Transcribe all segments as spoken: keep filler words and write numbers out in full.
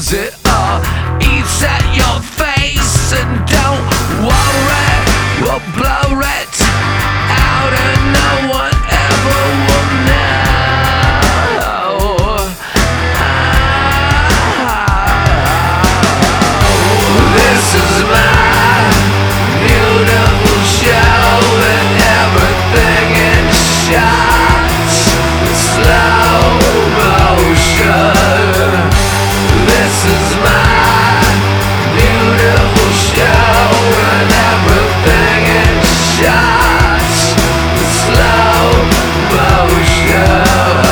knows it all, eats at your face, and don't worry, we'll blow it out and no one ever will know. Oh, this is my beautiful show and everything in shots, slow motion. This is my beautiful show and everything in shots, slow motion.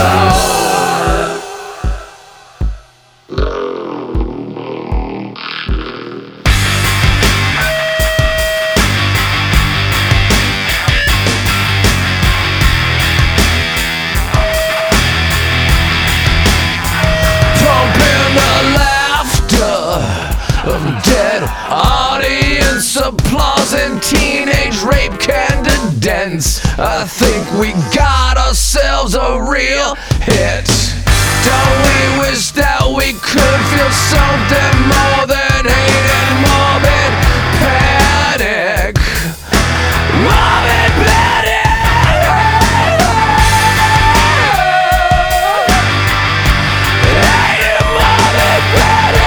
Of dead audience applause and teenage rape candidates. I think we got ourselves a real hit. Don't we wish that we could feel something more than hate and morbid panic? Morbid panic! Hate and morbid panic!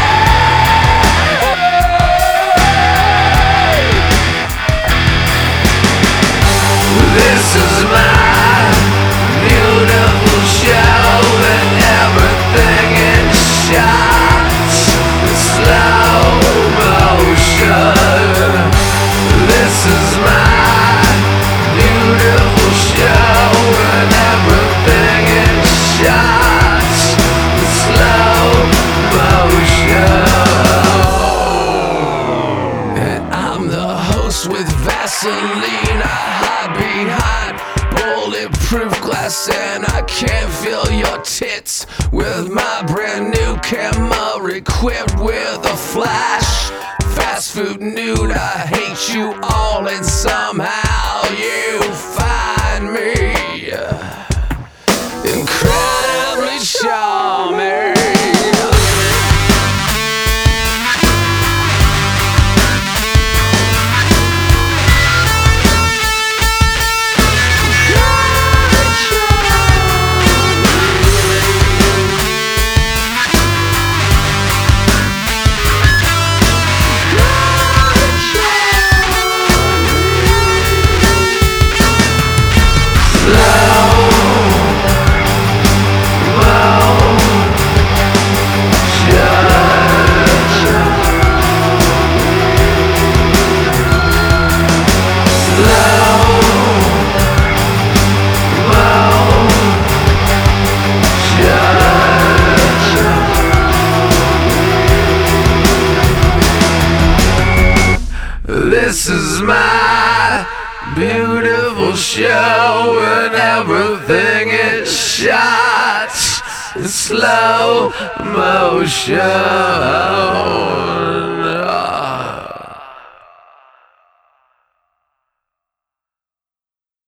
This is my beautiful show and everything in shots, slow motion. This is my beautiful show and everything in shots, slow motion. And I'm the host with Vaseline. I hide behind bulletproof glass and I can't feel your tits with my brand new camera equipped with a flash. Fast food nude, I hate you all and somehow you find me incredibly charming. This is my beautiful show and everything is shot in slow motion.